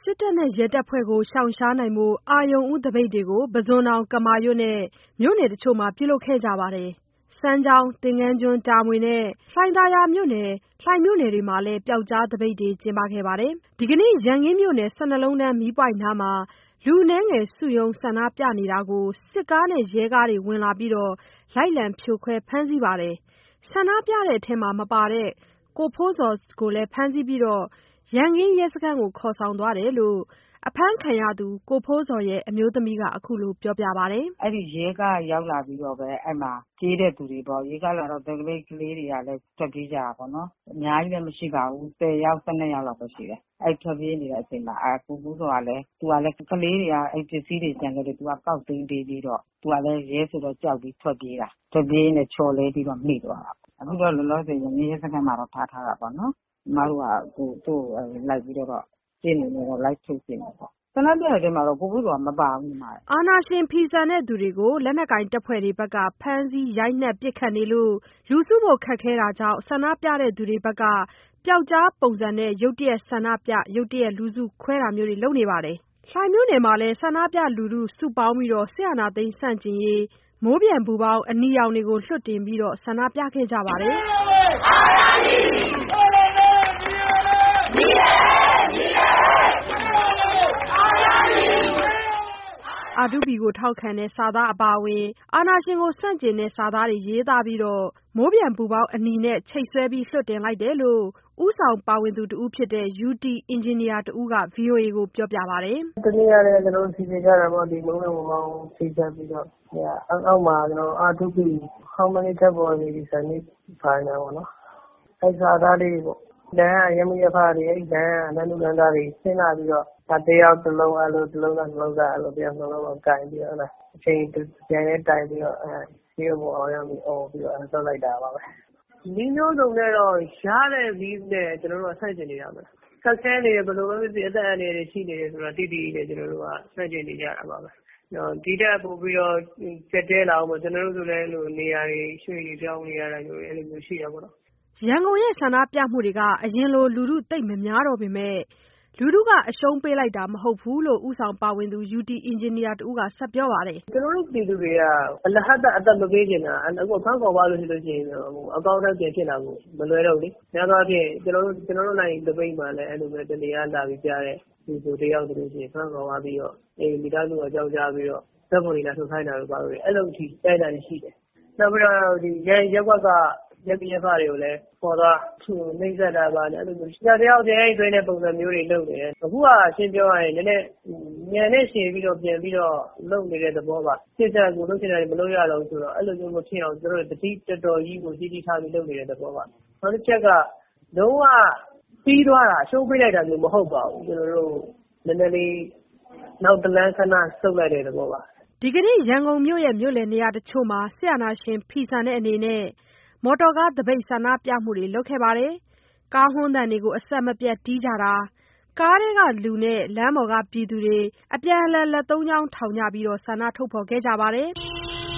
စစ်တပ်နဲ့ရဲတပ်ဖွဲ့ကိုရှောင်ရှားနိုင်ဖို့အရုဏ်ဦးသပိတ်တွေကိုပုဇွန်တောင်ကမာရွတ်နဲ့မြို့နယ်တချို့မှာပြုလုပ်ခဲ့ကြပါတယ်။စမ်းချောင်းသင်္ကန်းကျွန်းတာမွေနဲ့လှိုင်သာယာမြို့နယ်လှိုင်မြို့နယ်တွေမှာလည်းပျောက်ကြားသပိတ်တွေကျင်းပခဲ့ပါတယ်။ဒီကနေ့ရန်ကင်းမြို့နယ်12လုံးတန်းမီးပွိုင့်နားမှာလူအနည်းငယ်စုရုံးဆန္ဒပြနေတာကိုစစ်ကားနဲ့ရဲကားတွေဝင်လာပြီးလိုက်လံဖြိုခွဲဖမ်းဆီးပါတယ်။ဆန္ဒပြတဲ့အထဲမပါတဲ့ကိုဖိုးဇော်ကိုလည်းဖမ်းဆီးပြီးရန်ကင်းရဲစခန်းကိုခေါ်ဆောင်သွားတယ်လို့အဖမ်းခံရသူကိုဖိုးဇော်ရဲ့အမျိုးသမီးကအခုလိုပြောပြပါတယ်။ "အဲ့ဒီရဲကားရောက်လာပြီးတော့ပဲအဲ့မှာပြေးတဲ့သူတွေပေါ့ရဲကားလာတော့ကလေးတွေကလည်းထွက်ပြေးကြတာပေါ့နော်အများကြီးလည်းမရှိပါဘူး10ယောက်12ယောက်လောက်ပဲရှိတယ်အဲ့ထွက်ပြေးနေတဲ့အချိန်မှာကိုဖိုးစောကလည်းသူကလည်းကလေးတွေကအဲ့ပစ္စည်းတွေကျန်ခဲ့တယ်သူကကောက်သိမ်းပေးပြီးတော့သူကလည်းရဲဆိုတော့ကြောက်ပြီးထွက်ပြေးနေချော်လဲပြီးတော့မိသွားတာအခုတော့လောလောဆယ်ရဲစခန်းမှာတော့ထားတာပေါ့နော်ညီမတို့ကသူ့ကိုလိုက်ပြီးတော့ရှင်းနေတော့လိုက်ထုတ်ရှင်းနေပေါ့ဆန္ဒပြတဲ့ထဲမှာတော့ကိုဖိုးစောကမပါဘူးညီမအာဏာရှင်ဖီဆန်တဲ့သူတွေကိုလက်နက်ကိုင်တပ်ဖွဲ့တွေဘက်ကဖမ်းဆီးရိုက်နှက်ပစ်ခတ်နေလို့လူစုဖို့ခက်ခဲတာကြောင့်ဆန္ဒပြတဲ့သူတွေဘက်ကပျောက်ကြားပုံစံနဲ့ရုတ်တရက်ဆန္ဒပြရုတ်တရက်လူစုခွဲတာမျိုးတွေလုပ်နေပါတယ်။လှိုင်မြို့နယ်မှာလည်းဆန္ဒပြလူထုစုပေါင်းပြီးစစ်အာဏာသိမ်းဆန့်ကျင်ရေးမိုးပျံပူပေါင်းအနီရောင်တွေကိုလွှတ်တင်ပြီးဆန္ဒပြခဲ့ကြပါတယ်။R2P ကိုထောက်ခံတဲ့စာသားအပါအဝင်အာဏာရှင်ကိုဆန့်ကျင်တဲ့စာသားတွေရေးသားပြီးမိုးပျံပူပေါင်းအနီနဲ့ချိတ်ဆွဲပြီးလွှတ်တင်လိုက်တယ်လို့ဦးဆောင်ပါဝင်သူတဦးဖြစ်တဲ့ UT အင်ဂျင်နီယာတဦးက VOA ကိုပြောပြပါတယ်။တနေ့ကလည်းကျွန်တော်တို့စီစဉ်ကြတာပေါ့ဒီမိုးပျံပူပေါင်းချိတ်ဆက်ပြီးတော့အောက်မှာကျွန်တော် R2P how many type of reason ဖိုင်နာပေါ့နော်အဲ့စာသားလေးပေါ့လမ်းရမရဖားတွေအဲ့လမ်းနန်းလူလန်းသားတွေဆင်းလာပြီးတော့တယောက်တစ်လုံးအဲ့လိုတစ်လုံးကတစ်လုံးကအဲ့လိုတယောက်တစ်လုံးကိုကင်ပြီးတော့အချိန်ပြန်နဲ့တိုင်ပြီးတော့ဒီဘောအောင်ရပြီးအော်ပြီးတော့ဆောက်လိုက်တာပါပဲဒီမျိုးစုံနဲ့တော့ရတဲ့ view နဲ့ကျွန်တော်တို့ဆက်ကျင်နေရမယ်ခက်ခဲနေဘယ်လိုပဲဖြစ်အသက်အန္တရာယ်ရှိနေတယ်ဆိုတော့တိတိနဲ့ကျွန်တော်တို့ကဆက်ကျင်နေကြတာပါပဲဒီတက်ပို့ပြီးတော့ကြက်တဲလာအောင်ကျွန်တော်တို့ဆိုလည်းလိုနေရာတွေရွှေ့ပြောင်းနေရတာမျိုးအဲ့လိုမျိုးရှိရပါတော့ရန်ကုန်ရဲ့ဆန္ဒပြမှုတွေကအရင်လိုလူထုသိပ်မများတော့ပေမဲ့လူထုကအရှုံးပေးလိုက်တာမဟုတ်ဘူးလို့ဦးဆောင်ပါဝင်သူ UT အင်ဂျင်နီယာတဦးကဆက်ပြောပါတယ်ကျွန်တော်တို့ပြည်သူတွေကအလဟတ်အသက်မပေးချင်တာအခုဖန်ခေါ်ပါလို့ရှိလို့ရှိရင်အကောင့်ထဲပြင်ဖြစ်လာကိုမလွယ်တော့လေများသောအားဖြင့်ကျွန်တော်တို့နိုင်တပိတ်မှာလည်းအဲ့လိုပဲတနေရာလာပြီးကြားတဲ့ဒီဆိုတယောက်တည်းရှိရင်ဖန်ခေါ်ပါပြီးတော့မိသားစုအကြောင်းကြားပြီးတော့သတ်ဖို့နေတာထုတ်ခိုင်းတာလို့ပါလို့အဲ့လိုထိတိုက်တာရှိတယ်နောက်ပြီးတော့ဒီရက်ကွက်ကရက်ပြဖားတွေကိုလည်းပေါ်သွားနှိမ့်ဆက်တာပါနဲ့အဲ့လိုမျိုးတယောက်တည်းအဲ့သွင်းတဲ့ပုံစံမျိုးတွေလုပ်နေတယ်အခုကရှင်းပြောရရင်နည်းနည်းညံနဲ့ရှည်ပြီးတော့ပြန်ပြီးတော့လုပ်နေတဲ့သဘောပါစစ်တပ်ကိုလုပ်ချင်တယ်မလုပ်ရတော့ဆိုတော့အဲ့လိုမျိုးမဖြစ်အောင်တို့တတိတော်တော်ကြီးကိုကြီးကြီးထားပြီးလုပ်နေတဲ့သဘောပါနောက်တစ်ချက်ကလုံးဝပြီးသွားတာရှုံးပေးလိုက်တာမျိုးမဟုတ်ပါဘူးကျွန်တော်တို့နည်းနည်းလေးနောက်တလန်းခဏဆုတ်လိုက်တဲ့သဘောပါဒီကနေ့ရန်ကုန်မြို့ရဲ့မြို့လယ်နေရာတချို့မှာဆရာနာရှင်ဖီဆန်တဲ့အနေနဲ့မော်တော်ကားသပိတ်ဆန္ဒပြမှုတွေလုပ်ခဲ့ပါတယ်။ကားဟွန်းသံတွေကိုအဆက်မပြတ်တီးကြတာကားထဲကလူနဲ့လမ်းပေါ်ကပြည်သူတွေအပြန်အလှန်လက်သုံးချောင်းထောင်ကြပြီးဆန္ဒထုတ်ဖော်ခဲ့ကြပါတယ်။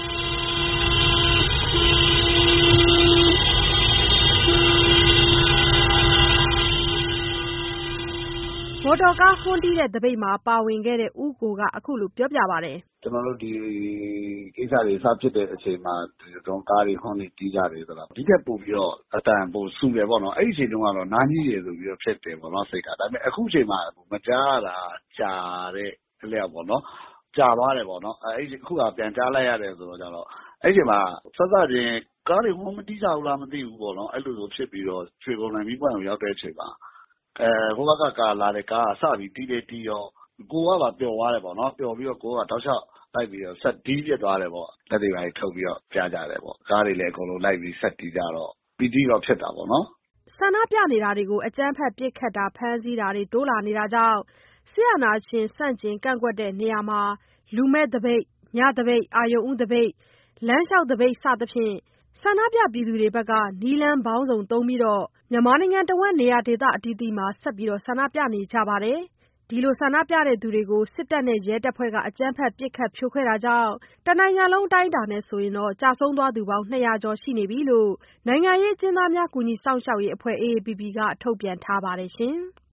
မော်တော်ကားဟွန်းတီးတဲ့သပိတ်မှာပါဝင်ခဲ့တဲ့ဦးကိုကအခုလိုပြောပြပါတယ်။ကျွန်တော်တို့ဒီကိစ္စတွေစဖြစ်တဲ့အချိန်မှာဒီတော့ကားတွေဟွန်းနေတီးကြတယ်ဆိုတော့ဒီကပို့ပြီးတော့အတန်ပို့ဆူတယ်ပေါ့နော်အဲ့ဒီအချိန်တုန်းကတော့နားကြီးတယ်ဆိုပြီးတော့ဖြစ်တယ်ပေါ့နော်စိတ်ကဒါပေမဲ့အခုအချိန်မှာမကြားတာကြာတဲ့လျောက်ပေါ့နော်ကြာသွားတယ်ပေါ့နော်အဲ့ဒီအခုကပြန်ကြားလိုက်ရတယ်ဆိုတော့ကျတော့အဲ့ဒီမှာဆက်စချင်းကားတွေဟွန်းမတီးကြဘူးလားမသိဘူးပေါ့နော်အဲ့လိုလိုဖြစ်ပြီးတော့ရွှေကုန်နိုင်ပြီးပွင့်ကိုရောက်တဲ့အချိန်မှာဟိုဘက်ကကားလာတဲ့ကားကစပြီးတီးလေတီးရောကိုကပါပျော်သွားတယ်ပေါ့နော်ပျော်ပြီးတော့ကိုကတောက်လျှောက်လိုက်ပြီးတော့ဆက်တီးပြစ်သွားတယ်ပေါ့လက်တွေပိုင်းထုတ်ပြီးတော့ပြကြတယ်ပေါ့ကားတွေလည်းအကုန်လုံးလိုက်ပြီးဆက်တီးကြတော့ပီတီတော့ဖြစ်တာပေါ့နော်ဆန္ဒပြနေတာတွေကိုအကြမ်းဖက်ပစ်ခတ်တာဖမ်းဆီးတာတွေတိုးလာနေတာကြောင့်ဆရာနာရှင်စန့်ကျင်ကန့်ကွက်တဲ့နေရာမှာလူမဲ့သပိတ်ညသပိတ်အာယုံဦးသပိတ်လမ်းလျှောက်သပိတ်စသဖြင့်ဆန္ဒပြပြည်သူတွေဘက်ကနီလန်းပေါင်းစုံသုံးပြီးမြန်မာနိုင်ငံတဝန်းနေရာဒေသအသီးသီးမှာဆက်ပြီးဆန္ဒပြနေကြပါတယ်။ဒီလိုဆန္ဒပြသူတွေကိုစစ်တပ်နဲ့ရဲတပ်ဖွဲ့ကအကြမ်းဖက်ပစ်ခတ်ဖြိုခွဲတာကြောင့်တနိုင်ငံလုံးအတိုင်းအတာနဲ့ဆိုရင်ကျဆုံးသွားသူပေါင်း200ကျော်ရှိနေပြီလို့နိုင်ငံရေးအကျဉ်းသားများကူညီစောင့်ရှောက်ရေးအဖွဲ့ AAPP ကထုတ်ပြန်ထားပါတယ်ရှင်။